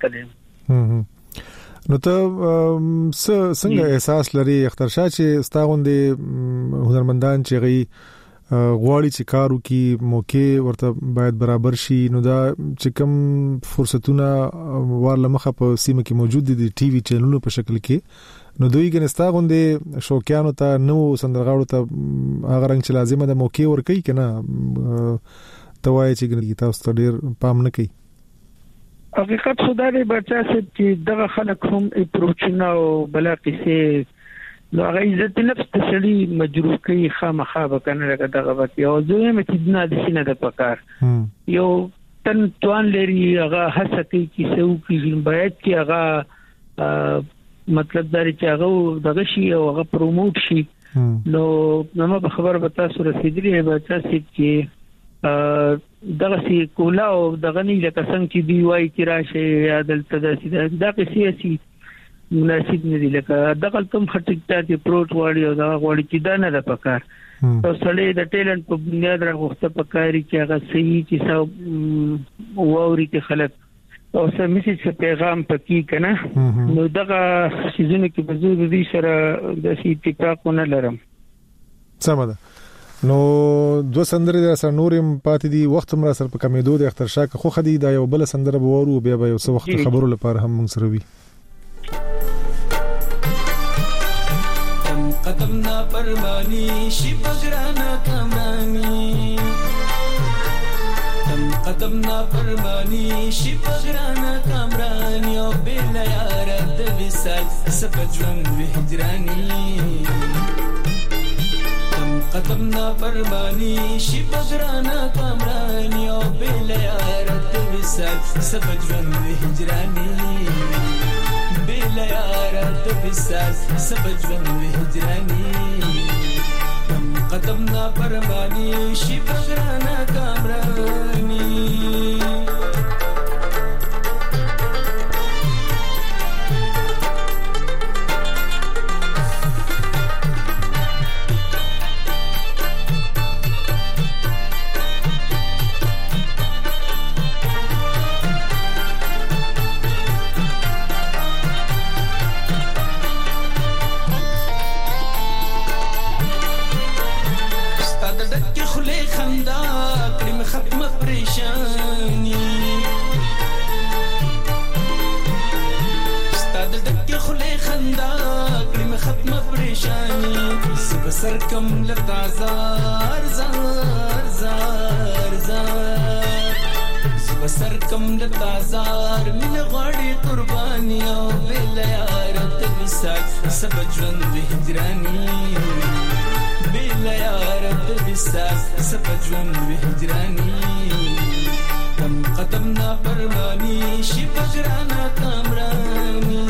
کړی نو ته څنګه احساس لري اختر شاه چې ستاغوندې هنرمندان چې غي غواړي چې کارو کې موقع ورته باید برابر شي نو دا چې کوم فرصتونه ورله مخه په سیمه کې موجود دي د ټي وي چینلونو په شکل کې نو دوی ګنستا غوندې شوقیانو ته نو سندرغاړو ته هغه رنګ چې لازمه د موقع ور کوي کنه توای چې ګنې تاسو ته ډیر پام نه کوي حقیقت خدای بچا چې دغه خلک هم اپروچنا او بلا کیسه نو هغه عزت نفس ته سړي مجروح کوي خامخا وکنه لکه دغه وتی او زه مې چې نه د سینه د پکار یو تن توان لري هغه هڅه کوي چې څو کې باید چې هغه مطلب دا چې هغه دغه شي او هغه پروموټ شي نو نو په خبر به تاسو رسیدلی به تاسو چې دغه سي کولا او دغه نه لکه څنګه چې دی وای چې راشه یا دلته د دغه سیاسي مناسب نه دي لکه دغه تم خټکتا چې پروت واړی او دا واړی چې دا نه د پکار او سړی د ټیلنت په بنیاد راغوسته پکاري چې هغه صحیح چې سو ووري کې خلک او سم میسج پیغام پکې کنه نو دغه سيزونه کې بزرګ دي سره د سی اتفاقونه لرم سمه ده نو دو سندره در سره نورم پاتې دي وخت مر سره په کمیدو د اختر شاه خو خدي دا یو بل سندره بورو بیا به یو څه وخت خبرو لپاره هم موږ سره وي قدم نا پرمانی شی پگرانا کمرانی تم قدم نا پرمانی شی پگرانا کمرانی او بلا یار د وسال سپجون وهجرانی قدم نا فرمانی شي بغرانا کامرانی او بل یارت وسال سبجون هجرانی بل یارت وسال سبجون هجرانی قدم نا فرمانی شي بغرانا کامرانی سرکم لتا زار زار زار زار زب سرکم لتا زار من غاړي قرباني او بل یارت وسال سب ژوند هجراني بل یارت وسال سب ژوند هجراني کم قدمنا فرماني شي بغرانا کامراني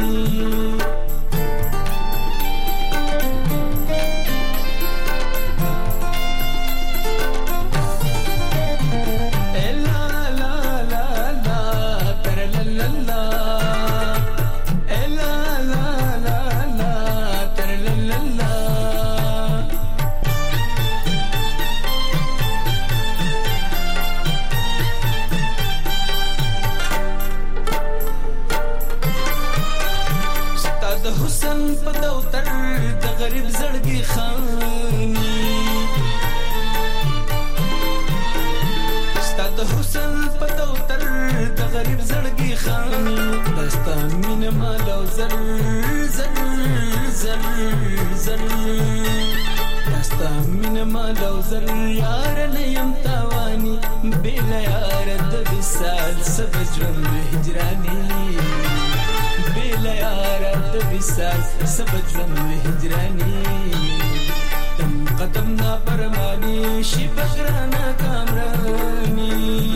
سبجن هجراني تم قدمنا برماني شي بغرانا كامراني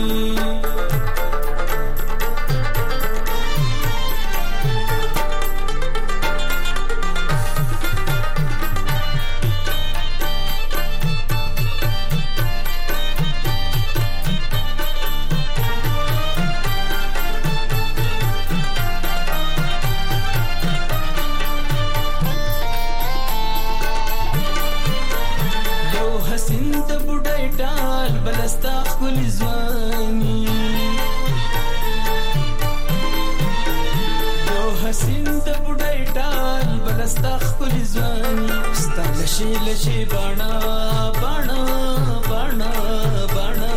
لشي بانا بانا بانا بانا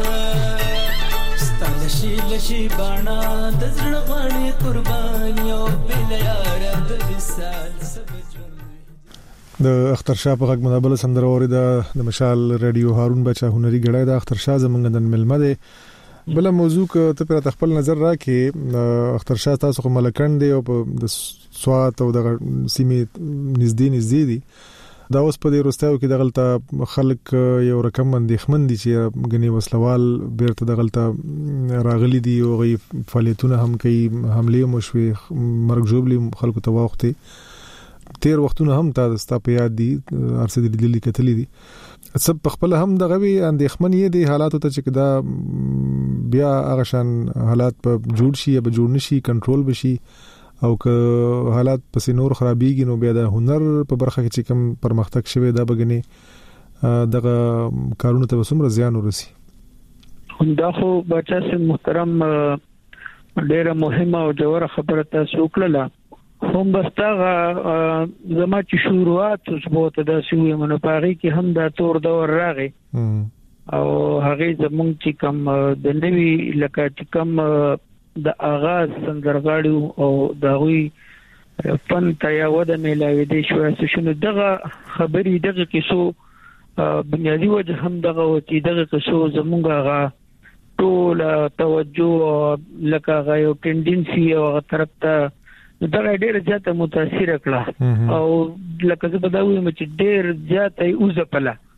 ستالشي لشي بانا دزړ غړي قرباني او بل یار د وسال سبجون د اختر شاه په غږ مدبل سندره اوري د مشال رادیو هارون بچا هنري غړای د اختر شاه زمونږ د ملمه ده بل موضوع ته پر خپل نظر راکې اختر شاه تاسو کوم ملکند دی او د سوات او د سیمې نږدې نږدې دي دا اوس په دې روستاو کې د غلطه خلک یو رقم اندېښمن دي چې غني وسلوال بیرته د غلطه راغلي دي او غي فعالیتونه هم کوي حمله مشوي مرګ جوړلی خلکو ته وخت تیر وختونه هم تاسو ته په یاد دي ارسه د دلی کتلې دي سب خپل هم د غوي اندېښمن یې دي حالاتو ته چې دا بیا هغه شان حالات په جوړ شي یا به جوړ نشي کنټرول بشي او که حالات پس نور خرابېږي نو بیا د هنر په برخه کې چې کوم پرمختګ شوی دا بګنی دغه کارونه ته وسمره زیان ورسي دا خو بچا سي محترم ډیره مهمه او جوړه خبره تاسو وکړه هم بستغه زما چې شروعات ثبوت د سوي منپاغي کې هم دا تور دور راغی او هغه زمونږ چې کوم د نوي لکه چې کوم د آغاز سندرغاړو او دغوی فن ته یا وده ملاوي دي شو شنو دغه خبري دغه کیسو بنیادی وجه هم دغه وتی دغه کیسو زمونږه غا ټول توجه لکه غو ټندنسي او طرف ته دغه ډېر زیاته متاثر کړه او لکه زه بداوي چې ډېر زیاته اوزه پله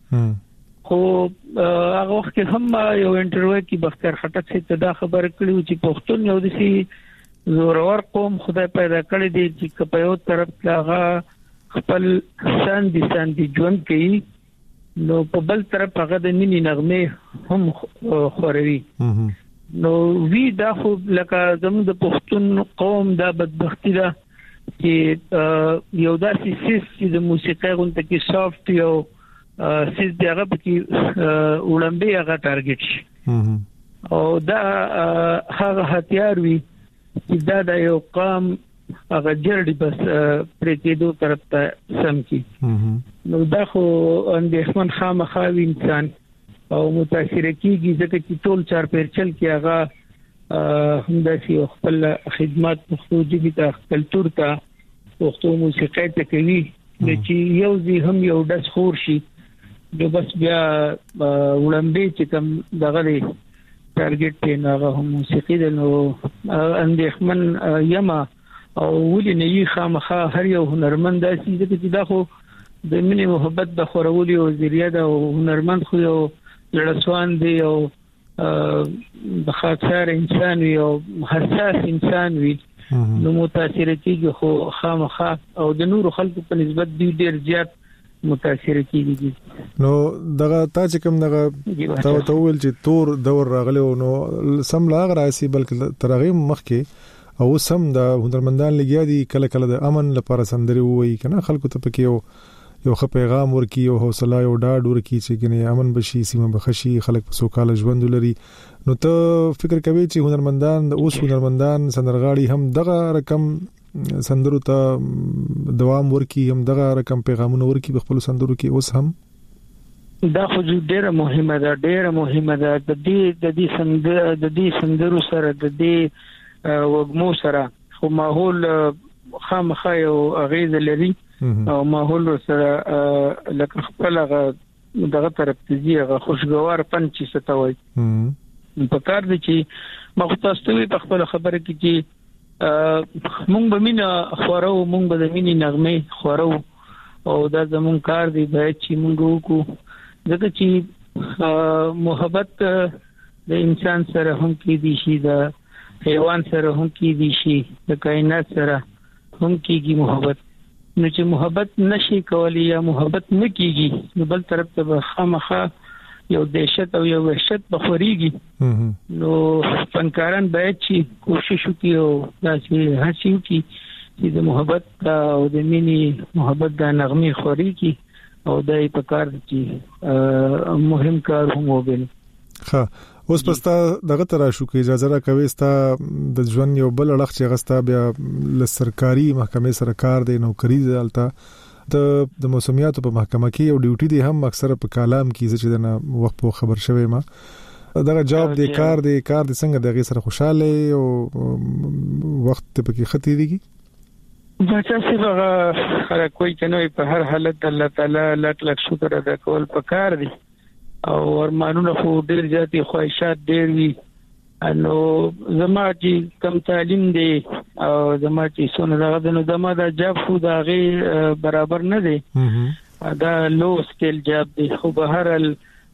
خو هغه وخت هم یو انټرویو کې بختیار خټک څخه دا خبر کړو چې پښتون یو د سي زورور قوم خدای پیدا کړی دی چې په یو طرف هغه خپل سان دي سان دي ژوند کوي نو په بل طرف هغه د مینې نغمه هم خوروي نو وی دا خو لکه زموږ د پښتون قوم دا بدبختی ده چې یو داسې سیس چې د موسیقي غونډه کې سافت یو سیس دغه پکې وړاندې هغه ټارګټ شي او دا هغه هتیار وی چې دا د یو قوم هغه جړډي بس پرې کېدو طرف ته سم کی نو دا خو اندېښمن خامخاوي انسان او متاثر کیږي ځکه چې ټول چار پیرچل کې هغه هم د سی خپل خدمات پښتو ژبې ته کلچر ته پښتو موسیقي ته کوي چې یو ځی هم یو د خور شي نو بس بیا وړاندې چې کوم دغه ټارګټ ته هغه هم موسیقي د نو اندېښمن یما او ولې نه یې خامخا هر یو هنرمند داسي چې دا خو د مینې محبت د خورولي او ذریعہ د هنرمند خو یو لړسوان دی او د خاطر انسان وي او حساس انسان وي نو متاثر کیږي خو خامخا او د نور خلکو په نسبت دی ډیر زیات متاثر کیږي نو دغه تا چې کوم دغه تا ټول چې تور دور راغلی نو سم لا غراسي بلکې ترغیم مخکې او سم د هنرمندان لګیا دي کله کله د امن لپاره سندري وایي کنه خلکو ته پکې یو یو خپل پیغام ورکی او حوصله او ډاډ ورکی چې کنه امن بشي سیمه بخشي خلک په سوکاله ژوند لري نو ته فکر کوي چې هنرمندان د اوس هنرمندان سندرغاړي هم دغه رقم سندرو ته دوام ورکی هم دغه رقم پیغامونه ورکی په خپل سندرو کې اوس هم دا خو ډیره مهمه ده ډیره مهمه ده د دې د دې سندر د دې سندرو سره د دې وګمو سره خو ماحول خامخا یو اغیز لري او ماحول سره لکه خپل دغه طرف ته زیغه خوشګوار پن چې ستوي په کار دي چې مختصوي په خپل خبره کې چې مونږ به مینا خورو مونږ به د مینې نغمه خورو او دا زمون کار دی باید چې مونږ وکړو ځکه چې محبت د انسان سره هم کې دي شي د حیوان سره هم کې دي شي د کائنات سره هم کېږي محبت نو چې محبت نشي کولی یا محبت نه کېږي نو بل طرف ته خامخا یو دهشت او یو وحشت بخوريږي نو فنکاران باید چې کوشش وکړي او داسې هڅه وکړي چې د محبت او د مینې محبت د نغمه خوريږي او دای په کار چې مهم کار هم وګڼي ښه اوس پستا دغه تر شو کې اجازه را کوي ستا د ژوند یو بل اړخ چې غستا بیا ل سرکاري محکمې سره کار دی نوکری دلته د د موسمیاتو په محکمه کې یو ډیوټي دی هم اکثره په کلام کې چې دنه وخت په خبر شوي ما دغه جواب دی کار دی کار دی څنګه دغه سره خوشاله او وخت په کې خطي دیږي بچا سی هغه هر کوئی کنه په هر حالت الله تعالی لک لک شکر ادا کول پکار دی او ورمانونه خو ډیر ځاتي خواهشات ډیر وي نو زما چې کم تعلیم دی او زما چې څونه دغه نو زما د جاب خو دا غي برابر نه دی دا لو سکیل جاب دی خو به هر ال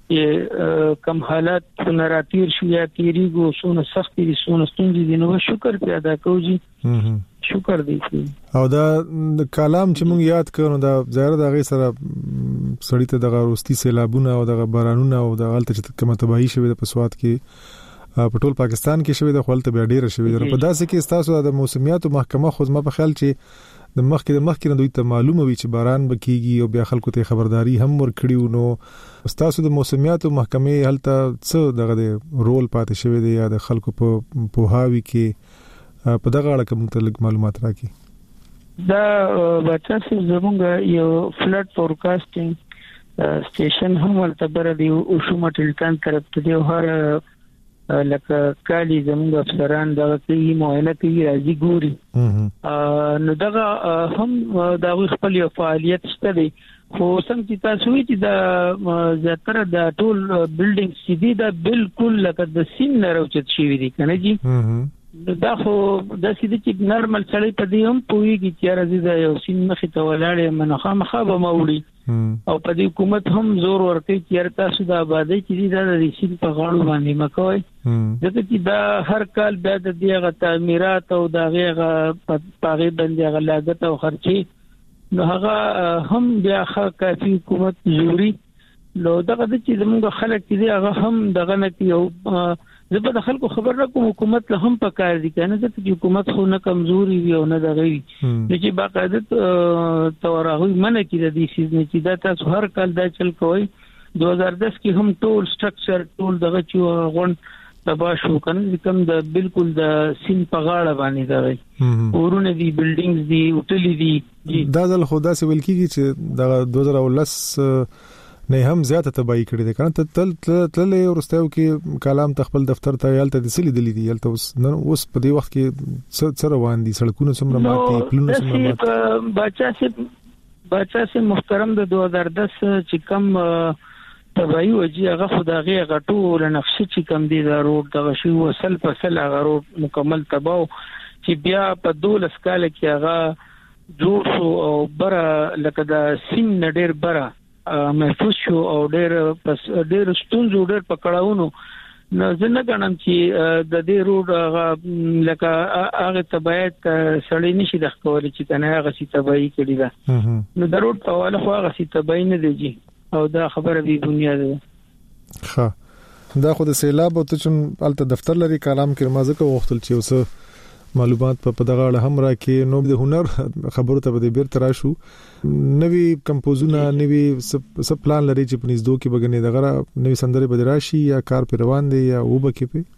کم حالات څنګه راتیر شو یا تیریږي څونه سخت دي څونه ستونزې دي نو شکر پیدا کوجی شکر دی او دا کلام چې مونږ یاد کړو دا ظاهر د غي سره سړی ته د غروستي سیلابونه او د بارانونه او د غلطه چې کومه تباہي شوه د پسواد کې په ټول پاکستان کې شوه د خپل ته ډیره شوه په داسې کې تاسو د موسمیاتو محکمه خو ما په خیال چې د مخکې د مخکې نه دوی ته معلومه وي چې باران بکیږي او بیا خلکو ته خبرداري هم ورکړیو نو تاسو د موسمیاتو محکمې هلته څه دغه رول پاتې شوی دی یا د خلکو په پوهاوي کې په دغه اړه کوم ته معلومات راکړي دا بچا چې زمونږ یو فلډ فورکاسټینګ سټیشن هم ورته بر دی او شومه ټلکان طرف ته دی هر لکه کالی زموږ افسران دا کوي معاینه کوي راځي ګوري نو دا هم دا خپل یو فعالیت شته دی خو څنګه چې تاسو وی چې دا زیاتره د ټول بلډینګ سي دي دا بالکل لکه د سین نه راوچت شي دي کنه جی دا خو د سي دي چې نارمل سړی په دې هم پويږي چې راځي دا یو سین مخې ته ولاړې منخه مخه به موړي او په دې حکومت هم زور ورکوي چې تاسو د آبادی کې د ریسین په غاړو باندې مکوئ ځکه چې دا هر کال بیا د دغه تعمیرات او دغه پاغي باندې هغه لاګت او خرچي نو هغه هم بیا کافي حکومت ضروري نو دغه چې زموږ خلک دي هغه هم دغه نه یو زه په خلکو خبر راکوم حکومت له هم پکار دي کنه چې حکومت خو نه کمزوري وي او نه دغه وي چې باقاعده تورغوي منه کې د دې سیز نه چې دا تاسو هر کال دا چل کوي دو هزار دس کې هم ټول سټرکچر ټول دغه چې غون تبا شو کنه کوم د بالکل د سین په غاړه باندې دغه ورونه دي بلډینګز دي هوټل دي دا ځل خدا سي ول کېږي چې د دوه هزار ولس نه هم زیاته تباہی کړې ده کنه ته تل تللې ورستیو کې کلام تخپل دفتر ته یالته د سلی دلی دی یالته اوس نن اوس په دې وخت کې څه روان دي سړکونه څومره ماتي پلونه څومره ماتي بچا سي بچا سي محترم د دوه هزار دس چې کم تباہی وجي هغه خدای غټو لنفسي چې کم دي د روډ دغه شی وصل په سل هغه روډ مکمل تباہ چې بیا په دولس کال کې هغه جوړ شو او بره لکه د سین نډیر بره محفوظ شو او ډېر پس ډېر ستونزو ډېر پکړاونو نو ځنه غنم چې د دې روډ لکه هغه تبعیت سړی نشي د خولي چې کنه هغه سي تبعی کړی دا نو د روډ په والا خو هغه سي تبعی نه دیږي او دا خبره به دنیا ده ښه دا خو د سیلاب او ته چون الته دفتر لري کلام کې مازه کو وختل چې اوس معلومات په دغه اړه هم راکې نو د هنر خبرو ته به بیرته راشو نوی کمپوزونه نوی سب پلان لري چې په نږدې کې بګنې دغه نوی سندره به راشي یا کار پر روان دي یا وبکې په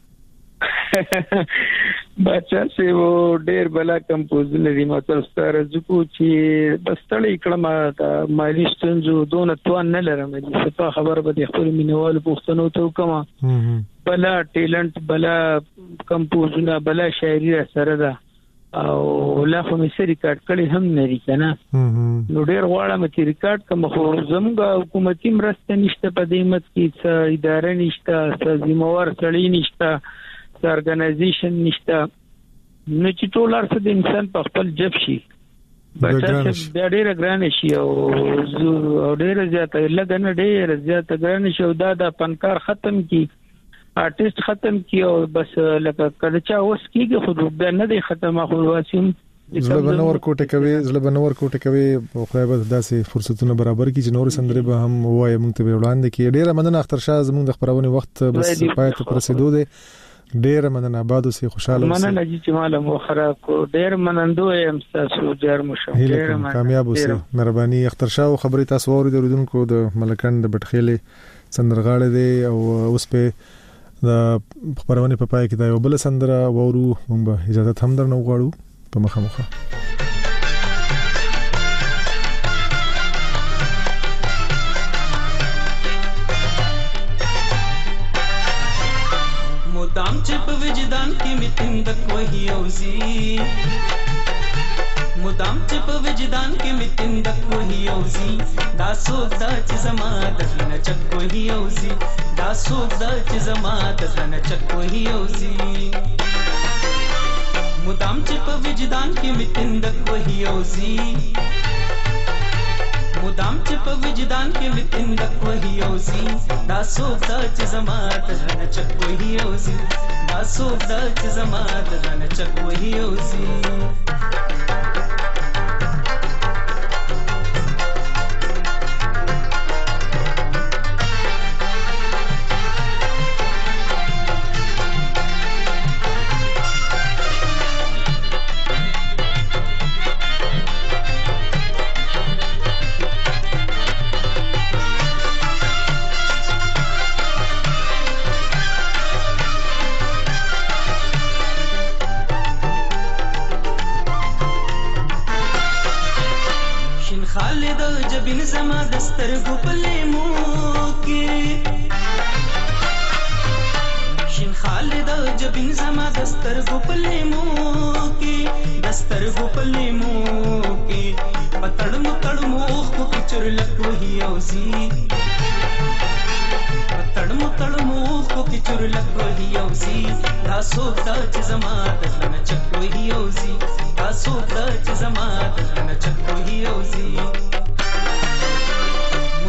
بچا سه و ډېر بلا کمپوزونه دي ماته ستاره ځکو چې بستړی کړم د مالی ستونزو دونه توان نه لرم چې په خبره به خپل مینوال پوښتنه تو کوم بلا ټیلنت بلا کمپوزونه بلا شاعري سره ده او لا خو مې سری ریکارډ کړي هم نه لري کنه نو ډېر غواړم چې ریکارډ کوم خو زموږ حکومتي مرسته نشته په دې مت کې څه اداره نشته څه ذمہوار سړی نشته څه ارګنایزیشن نشته نو چې ټول ارڅ د انسان په خپل جب شي بچا چې ډېر ګران شي او ډېر زیاته لګنه ډېر زیاته ګران شي او دا د فنکار ختم کی آرټیست ختم کی او بس لکه کله چا اوس کیږي خو بیا نه دی ختمه خو واسم زړه بنور کوټه کوي زړه بنور کوټه کوي او خدای به داسې فرصتونه برابر کړي چې نور سندره به هم وایي موږ ته وړاندې کې ډېر مننه اختر شاه زموږ د خبرونه وخت بس پای ته رسیدو دي ډېر مننه آباد اوسې خوشاله اوسې مننه چې مال مو خراب کو ډېر منندو یم تاسو جار مو شم ډېر مننه کامیاب اوسې مهرباني اختر شاه خبرې تاسو اوریدونکو د ملکان د بټخېلې سندرغاړي دي او اوس په د خبرونه په پای کې دا یو بل سندره وورو موږ به اجازه هم درنو غواړو په مخه مخه مدام چې په وجدان کې متند کوي اوزي مدام چې په وجدان کې متند کوي اوزي دا سوچ دا چې زما د نه چک کوي اوزي دا سوچ دا چې زما د نه چک کوي اوزي مدام چې په وجدان کې متند کوي اوزي مدام چې په وجدان کې متند کوي اوزي دا سوچ دا چې زما د نه چک کوي اوزي دا سوچ دا چې زما د نه چک کوي اوزي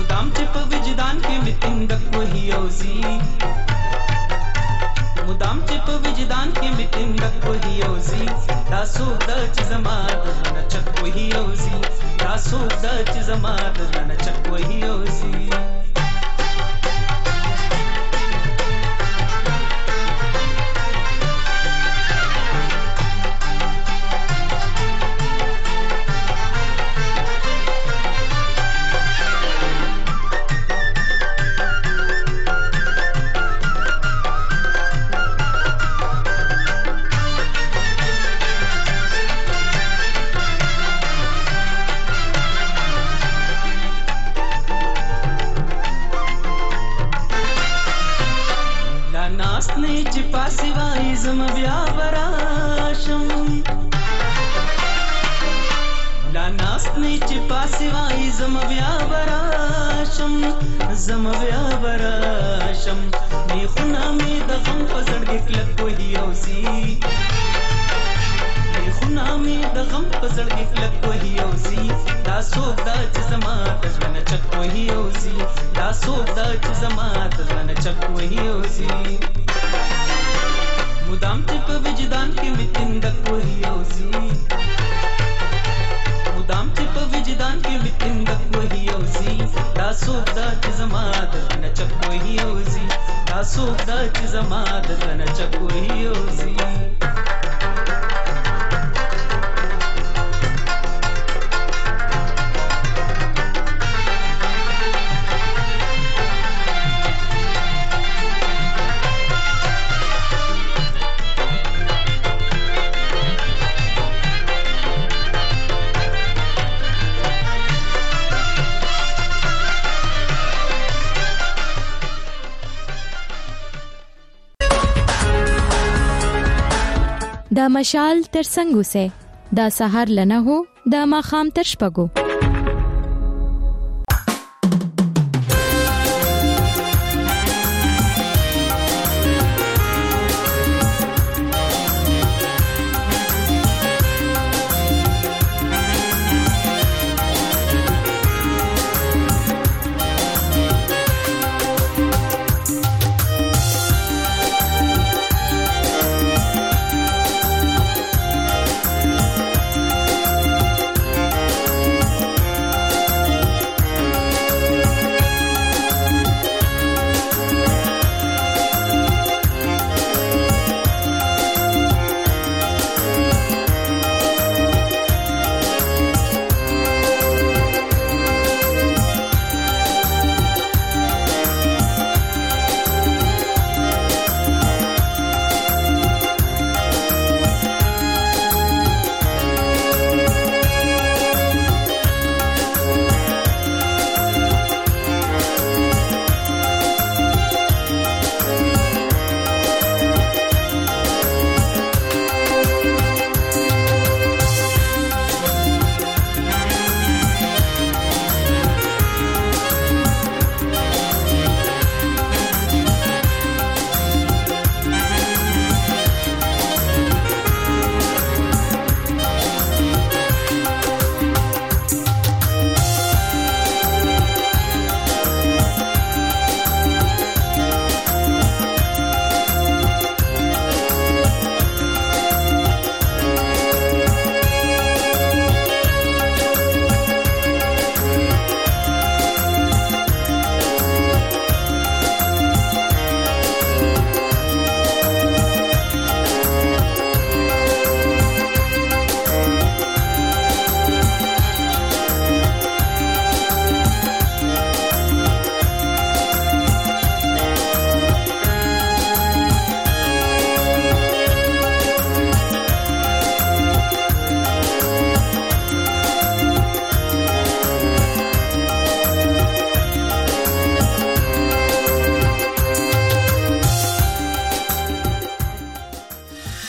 مدام چې په وجدان کې میتنګ وهي اوزي مدام چې په وجدان کې میتنګ وهي اوزي دا څوک د چې زما د نه چک وهي اوزي دا څوک د چې زما د نه چک وهي اوزي زم بیا براشم لا ناس نه چې پاسې وای زم بیا براشم زم بیا براشم می خنا می د غم په زړګي کلک وهي اوسي می خنا می د غم په زړګي کلک وهي اوسي دا څوک دا چې زما د ژوند چک وهي اوسي دا څوک دا چې زما د ژوند چک وهي اوسي مدام چې په وجدان کې میتنګ وهي اوسي مدام چې په وجدان کې میتنګ وهي اوسي دا څوک دا چې زما د نه چک وهي اوسي دا څوک دا چې زما د نه چک وهي اوسي دا مشال تر څنګه سه دا سحر لنه هو دا ما خام تر شپګو